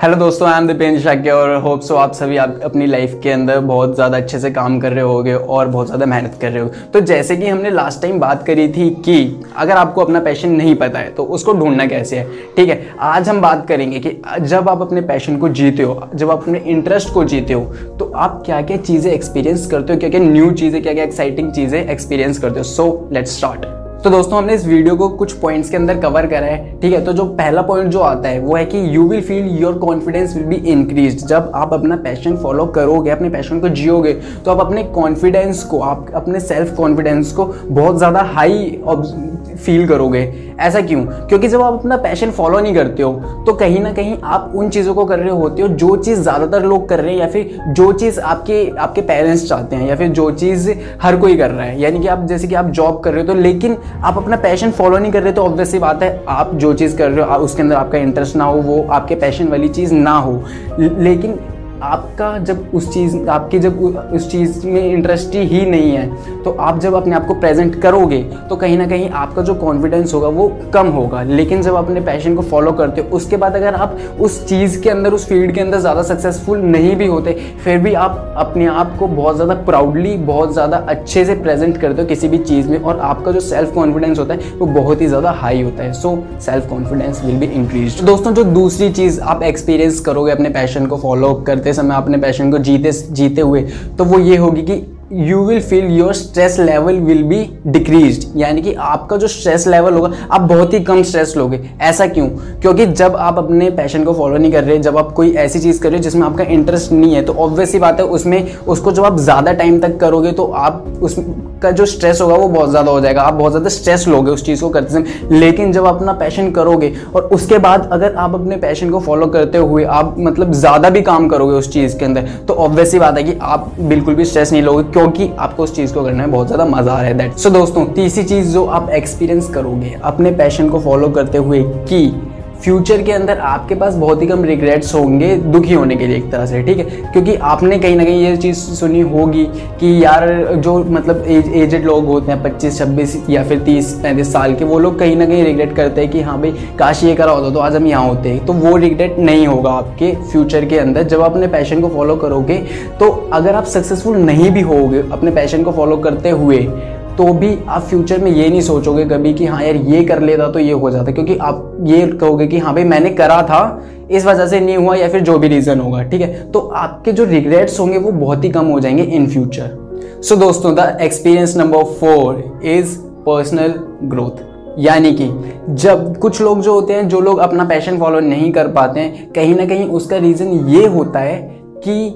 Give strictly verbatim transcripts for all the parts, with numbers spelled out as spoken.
Hello दोस्तों, I am Dipendra Shakya और hope so आप सभी आप अपनी लाइफ के अंदर बहुत ज़्यादा अच्छे से काम कर रहे होगे और बहुत ज़्यादा मेहनत कर रहे हो। तो जैसे कि हमने लास्ट टाइम बात करी थी कि अगर आपको अपना पैशन नहीं पता है तो उसको ढूंढना कैसे है। ठीक है, आज हम बात करेंगे कि जब आप अपने पैशन को जीते हो, जब आप अपने इंटरेस्ट को जीते हो, तो आप क्या क्या चीज़ें एक्सपीरियंस करते हो, क्या क्या न्यू चीज़ें, क्या क्या एक्साइटिंग चीज़ें एक्सपीरियंस करते हो। So let's start. तो दोस्तों, हमने इस वीडियो को कुछ पॉइंट्स के अंदर कवर करा है। ठीक है, तो जो पहला पॉइंट जो आता है वो है कि you will feel your confidence will be increased. जब आप अपना पैशन फॉलो करोगे, अपने पैशन को जियोगे, तो आप अपने कॉन्फिडेंस को, आप अपने सेल्फ कॉन्फिडेंस को बहुत ज़्यादा हाई फील करोगे। ऐसा क्यों? क्योंकि जब आप अपना पैशन फॉलो नहीं करते हो तो कहीं ना कहीं आप उन चीज़ों को कर रहे होते हो जो चीज़ ज़्यादातर लोग कर रहे हैं, या फिर जो चीज़ आपके आपके पेरेंट्स चाहते हैं, या फिर जो चीज़ हर कोई कर रहा है। यानी कि आप जैसे कि आप जॉब कर रहे हो तो लेकिन आप अपना पैशन फॉलो नहीं कर रहे, तो ऑब्वियस सी बात है आप जो चीज़ कर रहे हो उसके अंदर आपका इंटरेस्ट ना हो, वो आपके पैशन वाली चीज़ ना हो। लेकिन आपका जब उस चीज़ आपकी जब उस चीज़ में इंटरेस्ट ही नहीं है तो आप जब अपने आप को प्रेजेंट करोगे तो कहीं ना कहीं आपका जो कॉन्फिडेंस होगा वो कम होगा। लेकिन जब आप अपने पैशन को फॉलो करते हो, उसके बाद अगर आप उस चीज़ के अंदर, उस फील्ड के अंदर ज़्यादा सक्सेसफुल नहीं भी होते, फिर भी आप अपने आप को बहुत ज़्यादा प्राउडली, बहुत ज़्यादा अच्छे से प्रेजेंट करते हो किसी भी चीज़ में, और आपका जो सेल्फ कॉन्फिडेंस होता है वो बहुत ही ज़्यादा हाई होता है। So self confidence will be increase. दोस्तों, जो दूसरी चीज़ आप एक्सपीरियंस करोगे अपने पैशन को फॉलो करते समय, अपने पैशन को जीते जीते हुए, तो वो ये होगी कि you will feel your stress level will be decreased. यानी कि आपका जो स्ट्रेस लेवल होगा, आप बहुत ही कम स्ट्रेस लोगे। ऐसा क्यों? क्योंकि जब आप अपने पैशन को फॉलो नहीं कर रहे, जब आप कोई ऐसी चीज़ कर रहे हो जिसमें आपका इंटरेस्ट नहीं है, तो ऑब्वियस सी बात है उसमें उसको जब आप ज़्यादा टाइम तक करोगे तो आप उसका जो स्ट्रेस होगा वो बहुत ज़्यादा हो जाएगा, आप बहुत ज़्यादा स्ट्रेस लोगे उस चीज़ को करते समय। लेकिन जब आप अपना पैशन करोगे और उसके बाद अगर आप अपने पैशन को फॉलो करते हुए आप मतलब ज़्यादा भी काम करोगे उस चीज़ के अंदर, तो ऑब्वियस सी बात है कि आप बिल्कुल भी स्ट्रेस नहीं लोगे, क्योंकि आपको उस चीज़ को करने में बहुत ज़्यादा मज़ा आ रहा है। दैट सो दोस्तों, तीसरी चीज़ जो आप एक्सपीरियंस करोगे अपने पैशन को फॉलो करते हुए कि फ्यूचर के अंदर आपके पास बहुत ही कम रिग्रेट्स होंगे दुखी होने के लिए, एक तरह से। ठीक है, क्योंकि आपने कहीं ना कहीं ये चीज़ सुनी होगी कि यार जो मतलब एज एजेड लोग होते हैं, पच्चीस छब्बीस या फिर तीस पैंतीस साल के, वो लोग कहीं ना कहीं रिग्रेट करते हैं कि हाँ भाई काश ये करा होता तो आज हम यहाँ होते। तो वो रिग्रेट नहीं होगा आपके फ्यूचर के अंदर जब आप अपने पैशन को फॉलो करोगे। तो अगर आप सक्सेसफुल नहीं भी होगे अपने पैशन को फॉलो करते हुए, तो भी आप फ्यूचर में ये नहीं सोचोगे कभी कि हाँ यार ये कर लेता तो ये हो जाता, क्योंकि आप ये कहोगे कि हाँ भाई मैंने करा था, इस वजह से नहीं हुआ, या फिर जो भी रीज़न होगा। ठीक है, तो आपके जो रिग्रेट्स होंगे वो बहुत ही कम हो जाएंगे इन फ्यूचर। सो दोस्तों, the experience number four is personal growth. यानी कि जब कुछ लोग जो होते हैं, जो लोग अपना पैशन फॉलो नहीं कर पाते हैं, कहीं ना कहीं उसका रीज़न ये होता है कि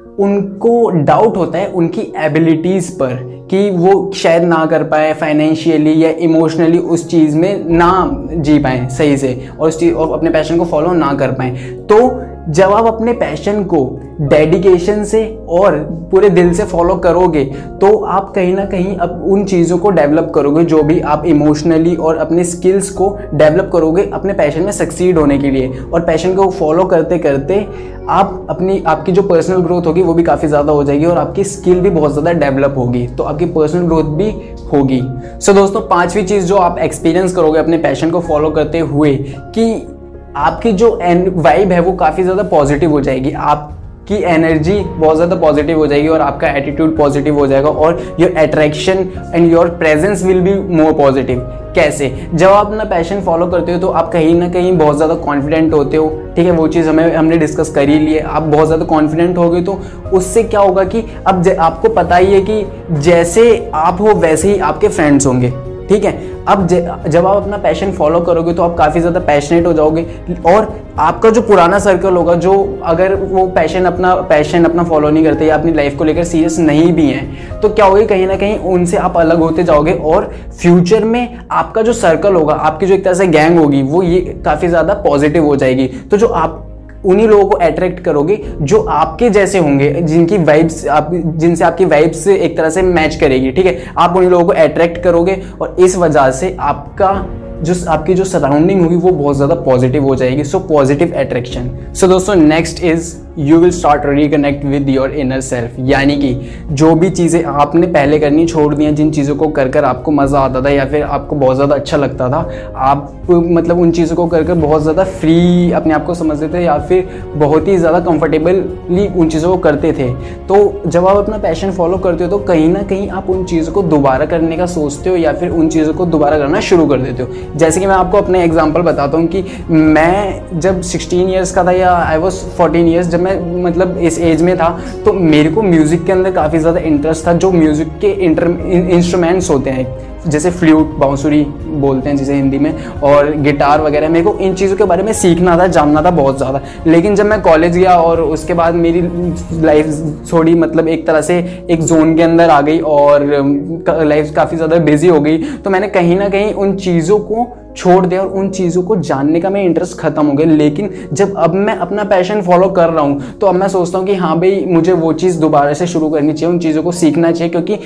उनको डाउट होता है उनकी एबिलिटीज़ पर कि वो शायद ना कर पाए फाइनेंशियली या इमोशनली, उस चीज़ में ना जी पाएँ सही से, और उस चीज़ और अपने पैशन को फॉलो ना कर पाएँ। तो जब आप अपने पैशन को डेडिकेशन से और पूरे दिल से फॉलो करोगे तो आप कहीं ना कहीं अब उन चीज़ों को डेवलप करोगे जो भी आप इमोशनली और अपने स्किल्स को डेवलप करोगे अपने पैशन में सक्सीड होने के लिए। और पैशन को फॉलो करते करते आप अपनी आपकी जो पर्सनल ग्रोथ होगी वो भी काफ़ी ज़्यादा हो जाएगी, और आपकी स्किल भी बहुत ज़्यादा डेवलप होगी, तो आपकी पर्सनल ग्रोथ भी होगी। सो so, दोस्तों, पांचवी चीज़ जो आप एक्सपीरियंस करोगे अपने पैशन को फॉलो करते हुए कि आपकी जो वाइब है वो काफ़ी ज़्यादा पॉजिटिव हो जाएगी, आपकी एनर्जी बहुत ज़्यादा पॉजिटिव हो जाएगी, और आपका एटीट्यूड पॉजिटिव हो जाएगा, और your attraction and your presence will be more positive. कैसे? जब आप अपना पैशन फॉलो करते हो तो आप कहीं ना कहीं बहुत ज़्यादा कॉन्फिडेंट होते हो। ठीक है, वो चीज़ हमें हमने डिस्कस कर ही ली है। आप बहुत ज़्यादा कॉन्फिडेंट हो गए तो उससे क्या होगा कि अब आपको पता ही है कि जैसे आप हो वैसे ही आपके फ्रेंड्स होंगे। ठीक है, अब जब आप अपना पैशन फॉलो करोगे तो आप काफ़ी ज़्यादा पैशनेट हो जाओगे, और आपका जो पुराना सर्कल होगा, जो अगर वो पैशन अपना पैशन अपना फॉलो नहीं करते या अपनी लाइफ को लेकर सीरियस नहीं भी हैं, तो क्या होगा, कहीं ना कहीं उनसे आप अलग होते जाओगे, और फ्यूचर में आपका जो सर्कल होगा, आपकी जो एक तरह से गैंग होगी, वो ये काफ़ी ज़्यादा पॉजिटिव हो जाएगी। तो जो आप उन्हीं लोगों को अट्रैक्ट करोगे जो आपके जैसे होंगे, जिनकी वाइब्स आप जिनसे आपकी वाइब्स एक तरह से मैच करेगी। ठीक है, आप उन्हीं लोगों को अट्रैक्ट करोगे, और इस वजह से आपका जो आपकी जो सराउंडिंग होगी वो बहुत ज़्यादा पॉजिटिव हो जाएगी। So positive attraction. सो दोस्तों, next is you will start reconnect with your inner self. यानी कि जो भी चीज़ें आपने पहले करनी छोड़ दी हैं, जिन चीज़ों को कर कर आपको मज़ा आता था या फिर आपको बहुत ज़्यादा अच्छा लगता था, आप मतलब उन चीज़ों को कर कर बहुत ज़्यादा फ्री अपने आप को समझते थे या फिर बहुत ही ज़्यादा कंफर्टेबली उन चीज़ों को करते थे। तो जब आप अपना पैशन फॉलो करते हो तो कहीं ना कहीं आप उन चीज़ों को दोबारा करने का सोचते हो या फिर उन चीज़ों को दोबारा करना शुरू कर देते हो। जैसे कि मैं आपको अपने एग्जांपल बताता हूँ कि मैं जब सिक्सटीन इयर्स का था या आई वाज फोर्टीन इयर्स, जब मैं मतलब इस एज में था, तो मेरे को म्यूज़िक के अंदर काफ़ी ज़्यादा इंटरेस्ट था। जो म्यूज़िक के इंस्ट्रूमेंट्स होते हैं जैसे फ्लूट, बांसुरी बोलते हैं जिसे हिंदी में, और गिटार वगैरह, मेरे को इन चीज़ों के बारे में सीखना था, जानना था बहुत ज़्यादा। लेकिन जब मैं कॉलेज गया और उसके बाद मेरी लाइफ थोड़ी मतलब एक तरह से एक जोन के अंदर आ गई और लाइफ काफ़ी ज़्यादा बिजी हो गई, तो मैंने कहीं ना कहीं उन चीज़ों को छोड़ दिया और उन चीज़ों को जानने का मेरा इंटरेस्ट खत्म हो गया। लेकिन जब अब मैं अपना पैशन फॉलो कर रहा हूँ तो अब मैं सोचता हूँ कि हाँ भाई, मुझे वो चीज़ दोबारा से शुरू करनी चाहिए, उन चीज़ों को सीखना चाहिए, क्योंकि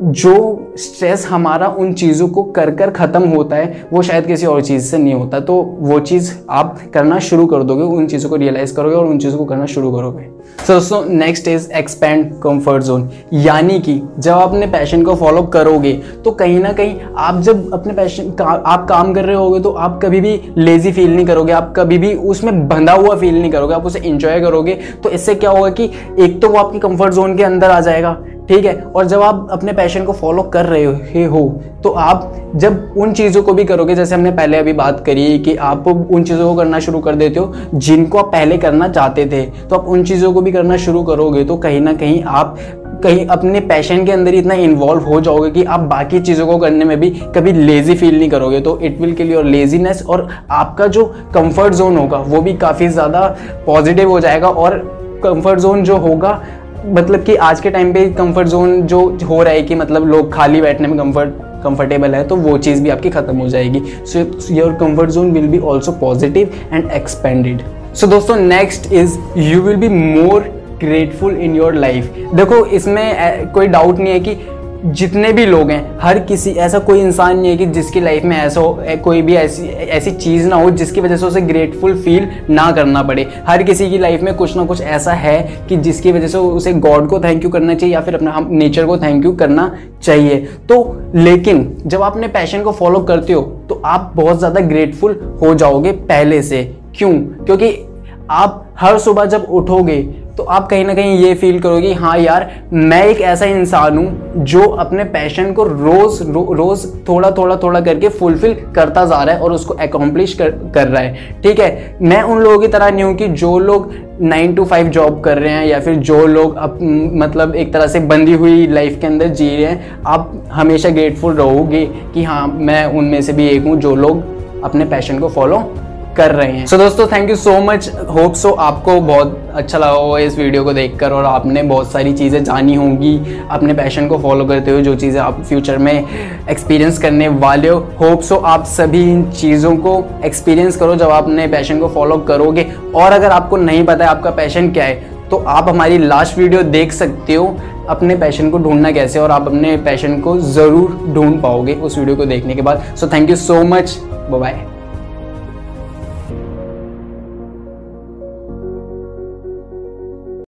जो स्ट्रेस हमारा उन चीज़ों को कर कर ख़त्म होता है वो शायद किसी और चीज़ से नहीं होता। तो वो चीज़ आप करना शुरू कर दोगे, उन चीज़ों को रियलाइज़ करोगे और उन चीज़ों को करना शुरू करोगे। सो दोस्तों, next is expand comfort zone. यानी कि जब आप अपने पैशन को फॉलो करोगे तो कहीं ना कहीं आप जब अपने पैशन का आप काम कर रहे होगे तो आप कभी भी लेजी फील नहीं करोगे, आप कभी भी उसमें बंधा हुआ फील नहीं करोगे, आप उसे एंजॉय करोगे। तो इससे क्या होगा कि एक तो वो आपकी कंफर्ट जोन के अंदर आ जाएगा, ठीक है, और जब आप अपने पैशन को फॉलो कर रहे हो तो आप जब उन चीज़ों को भी करोगे, जैसे हमने पहले अभी बात करी कि आप उन चीज़ों को करना शुरू कर देते हो जिनको आप पहले करना चाहते थे, तो आप उन चीज़ों को भी करना शुरू करोगे तो कहीं ना कहीं आप कहीं अपने पैशन के अंदर इतना इन्वॉल्व हो जाओगे कि आप बाकी चीज़ों को करने में भी कभी लेजी फील नहीं करोगे। तो it will kill your laziness और आपका जो कंफर्ट जोन होगा वो भी काफ़ी ज़्यादा पॉजिटिव हो जाएगा। और कंफर्ट जोन जो होगा, मतलब कि आज के टाइम पे कंफर्ट जोन जो हो रहा है कि मतलब लोग खाली बैठने में कंफर्ट कंफर्टेबल है, तो वो चीज़ भी आपकी खत्म हो जाएगी। So your comfort zone will be also positive and expanded. So दोस्तों, next is you will be more grateful in your life. देखो, इसमें कोई डाउट नहीं है कि जितने भी लोग हैं, हर किसी ऐसा कोई इंसान नहीं है कि जिसकी लाइफ में ऐसा हो, कोई भी ऐसी ऐसी चीज़ ना हो जिसकी वजह से उसे ग्रेटफुल फील ना करना पड़े। हर किसी की लाइफ में कुछ ना कुछ ऐसा है कि जिसकी वजह से उसे गॉड को थैंक यू करना चाहिए या फिर अपना नेचर को थैंक यू करना चाहिए। तो लेकिन जब आप अपने पैशन को फॉलो करते हो तो आप बहुत ज़्यादा ग्रेटफुल हो जाओगे पहले से। क्यों? क्योंकि आप हर सुबह जब उठोगे तो आप कहीं ना कहीं ये फील करोगे, हाँ यार, मैं एक ऐसा इंसान हूँ जो अपने पैशन को रोज रो, रोज थोड़ा थोड़ा थोड़ा करके फुलफिल करता जा रहा है और उसको अकॉम्प्लिश कर कर रहा है। ठीक है, मैं उन लोगों की तरह नहीं हूँ कि जो लोग नाइन टू फाइव जॉब कर रहे हैं या फिर जो लोग अप, मतलब एक तरह से बंधी हुई लाइफ के अंदर जी रहे हैं। आप हमेशा ग्रेटफुल रहोगे कि हाँ, मैं उनमें से भी एक हूँ जो लोग अपने पैशन को फॉलो कर रहे हैं। सो so, दोस्तों, thank you so much. Hope so आपको बहुत अच्छा लगा होगा इस वीडियो को देखकर और आपने बहुत सारी चीज़ें जानी होंगी अपने पैशन को फॉलो करते हुए, जो चीज़ें आप फ्यूचर में एक्सपीरियंस करने वाले हो। होप सो आप सभी इन चीज़ों को एक्सपीरियंस करो जब आप अपने पैशन को फॉलो करोगे। और अगर आपको नहीं पता है आपका पैशन क्या है तो आप हमारी लास्ट वीडियो देख सकते हो, अपने पैशन को ढूंढना कैसे, और आप अपने पैशन को ज़रूर ढूंढ पाओगे उस वीडियो को देखने के बाद। So thank you so much, bye bye.